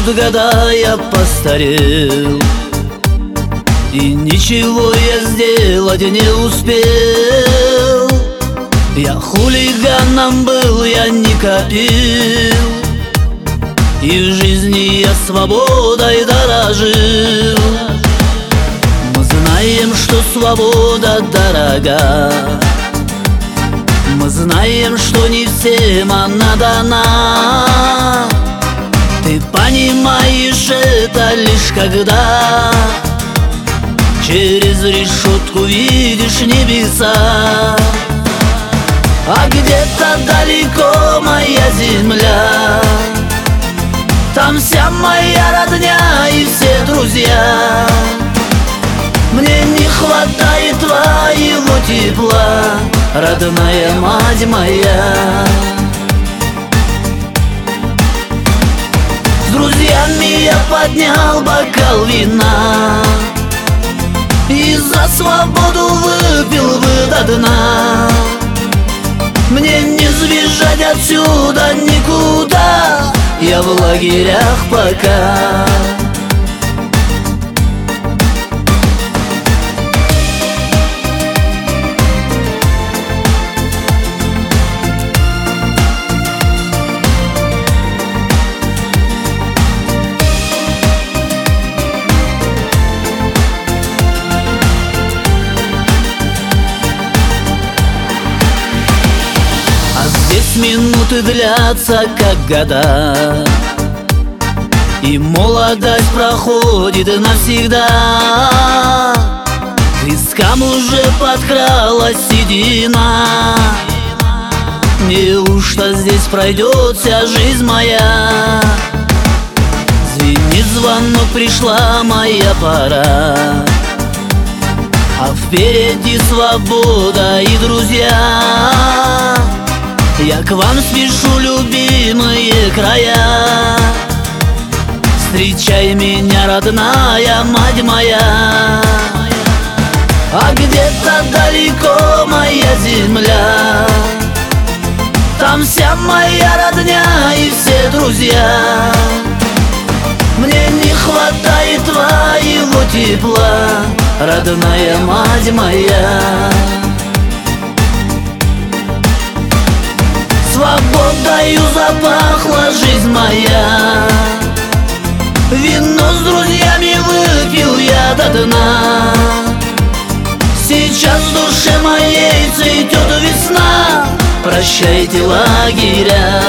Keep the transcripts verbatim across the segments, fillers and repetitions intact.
года, я постарел, и ничего я сделать не успел. Я хулиганом был, я не копил, и в жизни я свободой дорожил. Мы знаем, что свобода дорога, мы знаем, что не всем она дана. Ты понимаешь это лишь когда через решетку видишь небеса. А где-то далеко моя земля, там вся моя родня и все друзья. Мне не хватает твоего тепла, родная мать моя. С друзьями я поднял бокал вина и за свободу выпил бы до дна. Мне не сбежать отсюда никуда, я в лагерях пока. Здесь минуты длятся, как года, и молодость проходит навсегда. К вискам уже подкралась седина. Неужто здесь пройдет вся жизнь моя? Звенит звонок, пришла моя пора, а впереди свобода и друзья. Я к вам спешу, любимые края, встречай меня, родная мать моя. А где-то далеко моя земля, там вся моя родня и все друзья. Мне не хватает твоего тепла, родная мать моя. Свободою запахла жизнь моя, вино с друзьями выпил я до дна. Сейчас в душе моей цветет весна, прощайте лагеря.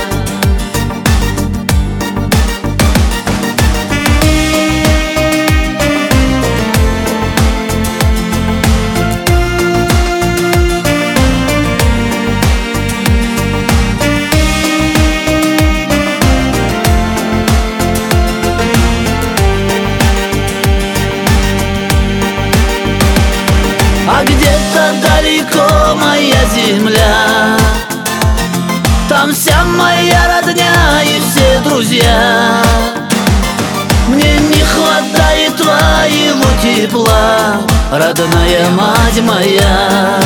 А где-то далеко моя земля, там вся моя родня и все друзья. Мне не хватает твоего тепла, родная мать моя.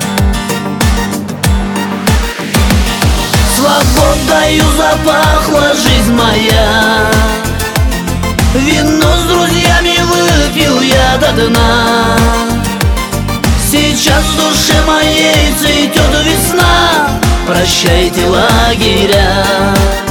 Свободою запахла жизнь моя, вино с друзьями выпил я до дна. Сейчас в душе моей цветет весна, прощайте лагеря.